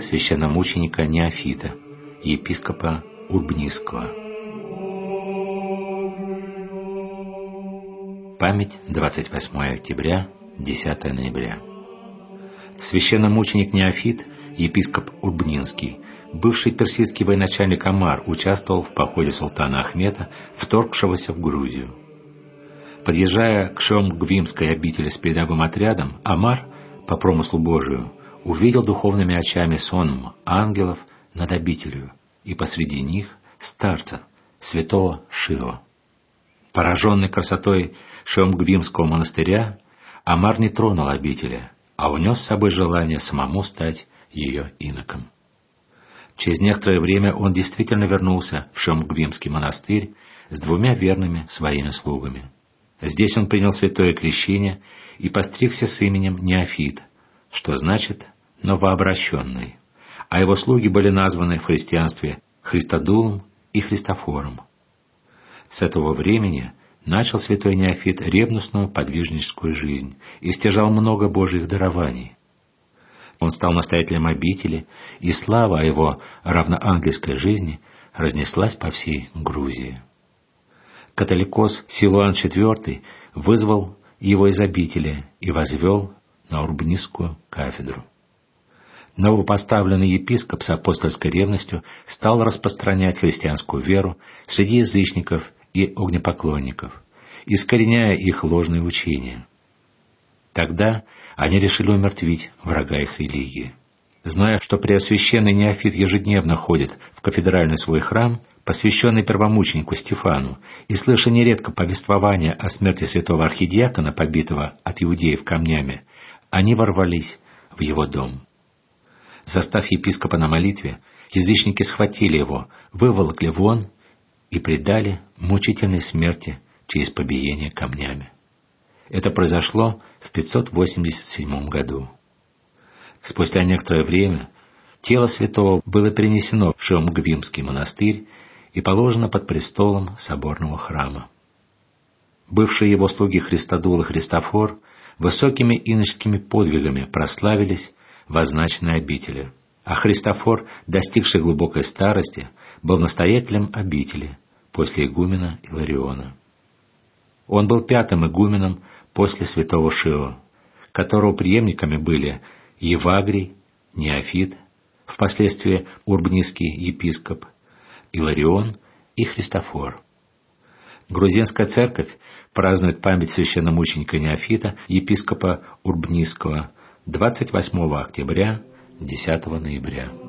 священномученика Неофита, епископа Урбнисского. Память 28 октября, 10 ноября. Священномученик Неофит, епископ Урбнинский, бывший персидский военачальник Омар, участвовал в походе султана Ахмета, вторгшегося в Грузию. Подъезжая к Шеомгвимской обители с передовым отрядом, Омар, по промыслу Божию, увидел духовными очами сонм ангелов над обителью, и посреди них старца, святого Шио. Пораженный красотой Шеомгвимского монастыря, Омар не тронул обители, а унес с собой желание самому стать ее иноком. Через некоторое время он действительно вернулся в Шеомгвимский монастырь с 2 верными своими слугами. Здесь он принял святое крещение и постригся с именем Неофит, что значит «новообращенный», а его слуги были названы в христианстве Христодулом и Христофором. С этого времени начал святой Неофит ревностную подвижническую жизнь и стяжал много Божьих дарований. Он стал настоятелем обители, и слава о его равноангельской жизни разнеслась по всей Грузии. Католикос Силуан IV вызвал его из обители и возвел на Урбнисскую кафедру. Новопоставленный епископ с апостольской ревностью стал распространять христианскую веру среди язычников и огнепоклонников, искореняя их ложные учения. Тогда они решили умертвить врага их религии. Зная, что преосвященный Неофит ежедневно ходит в кафедральный свой храм, посвященный первомученику Стефану, и слыша нередко повествования о смерти святого архидиакона, побитого от иудеев камнями, они ворвались в его дом. Застав епископа на молитве, язычники схватили его, выволокли вон и предали мучительной смерти через побиение камнями. Это произошло в 587 году. Спустя некоторое время тело святого было перенесено в Шеомгвимский монастырь и положено под престолом соборного храма. Бывшие его слуги Христодул и Христофор высокими иноческими подвигами прославились в означенной обители, а Христофор, достигший глубокой старости, был настоятелем обители после игумена Илариона. Он был 5-м игуменом после святого Шио, которого преемниками были Евагрий, Неофит, впоследствии Урбнисский епископ, Иларион и Христофор. Грузинская церковь празднует память священномученика Неофита, епископа Урбнисского, 28 октября, 10 ноября.